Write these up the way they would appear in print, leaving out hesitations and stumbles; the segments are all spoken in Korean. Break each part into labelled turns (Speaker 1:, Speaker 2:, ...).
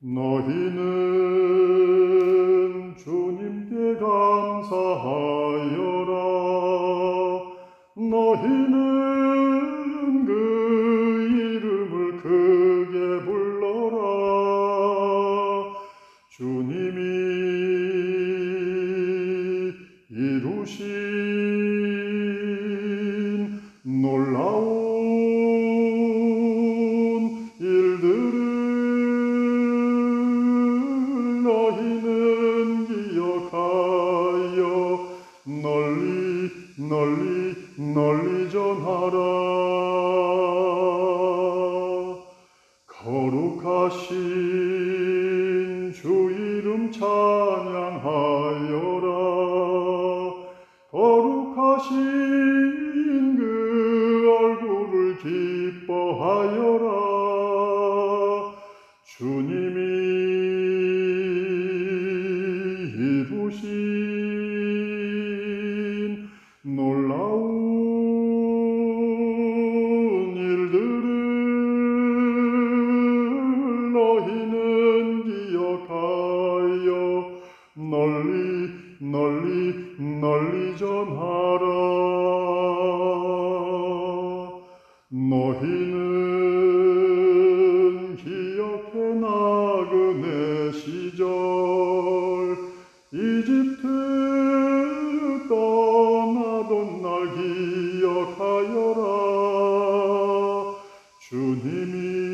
Speaker 1: 너희는 주님께 감사하여라. 너희는 그 이름을 크게 불러라. 주님이 이루신 놀라운 일들을 너희는 기억하여 널리 널리 널리 전하라. 거룩하신 주 이름 찬양하여라. 거룩하신 그 얼굴을 기뻐하여라. 주님이 이루신 놀라운 일들을 너희는 기억하여 널리 널리 널리 전하라. 너희는 기억해 나그네 시절 이집트 떠나던 날 기억하여라. 주님이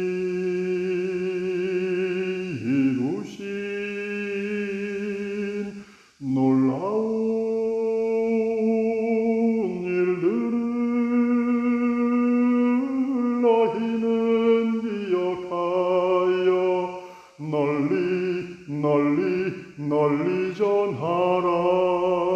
Speaker 1: 이루신 놀라운 일들을 너희는 기억하여 널리 널리 널리 전하라.